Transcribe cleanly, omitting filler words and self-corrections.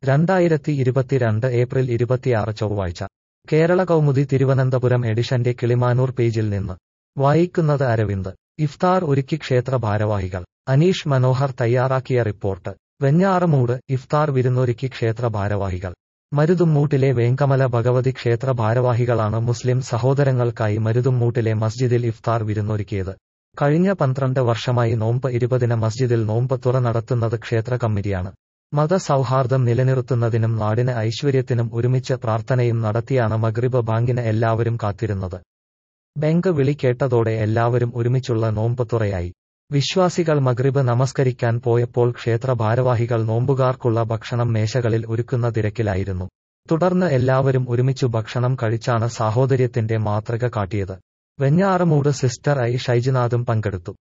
2022 April 26 ചൊവ്വാഴ്ച കേരള കൗമുദി തിരുവനന്തപുരം എഡിഷന്റെ കിളിമാനൂർ പേജിൽ നിന്ന് വായിക്കുന്നത് അരവിന്ദ്. ഇഫ്താർ ഒരുക്കി ക്ഷേത്ര ഭാരവാഹികൾ. അനീഷ് മനോഹർ തയ്യാറാക്കിയ റിപ്പോർട്ട്. വെഞ്ഞാറമൂട് ഇഫ്താർ വിരുന്നൊരുക്കി ക്ഷേത്ര ഭാരവാഹികൾ. മരുതുമ്മൂട്ടിലെ വേങ്കമല ഭഗവതി ക്ഷേത്ര ഭാരവാഹികളാണ് മുസ്ലിം സഹോദരങ്ങൾക്കായി മരുതുമ്മൂട്ടിലെ മസ്ജിദിൽ ഇഫ്താർ വിരുന്നൊരുക്കിയത്. കഴിഞ്ഞ 12 വർഷമായി നോമ്പ് 20-ന് മസ്ജിദിൽ നോമ്പ് തുറ നടത്തുന്നത് ക്ഷേത്ര കമ്മിറ്റിയാണ്. മതസൗഹാർദ്ദം നിലനിർത്തുന്നതിനും നാടിന് ഐശ്വര്യത്തിനും ഒരുമിച്ച് പ്രാർത്ഥനയും നടത്തിയാണ് മഗ്രിബ് ബാങ്കിന് എല്ലാവരും കാത്തിരുന്നത്. ബാങ്ക് വിളി കേട്ടതോടെ എല്ലാവരും ഒരുമിച്ചുള്ള നോമ്പ് തുറയായി. വിശ്വാസികൾ മഗ്രിബ് നമസ്കരിക്കാൻ പോയപ്പോൾ ക്ഷേത്ര ഭാരവാഹികൾ നോമ്പുകാർക്കുള്ള ഭക്ഷണം മേശകളിൽ ഒരുക്കുന്ന തിരക്കിലായിരുന്നു. തുടർന്ന് എല്ലാവരും ഒരുമിച്ചു ഭക്ഷണം കഴിച്ചാണ് സാഹോദര്യത്തിന്റെ മാതൃക കാട്ടിയത്. വെഞ്ഞാറമൂട് സിസ്റ്റർ ഐ ഷൈജിനാഥും പങ്കെടുത്തു.